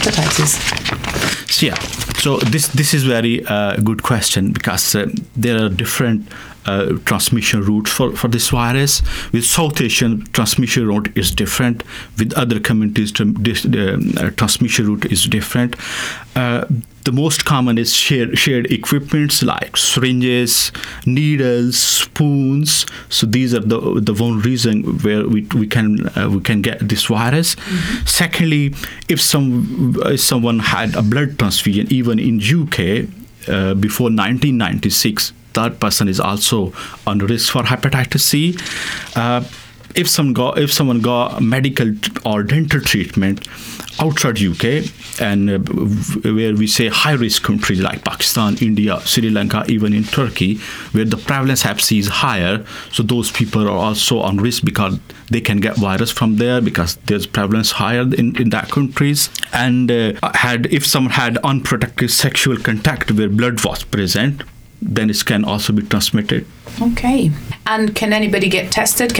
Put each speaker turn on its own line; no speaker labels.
hepatitis?
So this is very good question, because there are different transmission routes for this virus. With South Asian, transmission route is different. With other communities, transmission route is different. The most common is shared equipments like syringes, needles, spoons. So these are the one reason where we can get this virus. Mm-hmm. Secondly, if someone had a blood transfusion, even in UK before 1996, that person is also on risk for hepatitis C. If someone got medical or dental treatment outside UK, and where we say high-risk countries like Pakistan, India, Sri Lanka, even in Turkey, where the prevalence Hep C is higher, so those people are also on risk because they can get virus from there, because there's prevalence higher in that countries. And if someone had unprotected sexual contact where blood was present, then it can also be transmitted.
Okay. And can anybody get tested?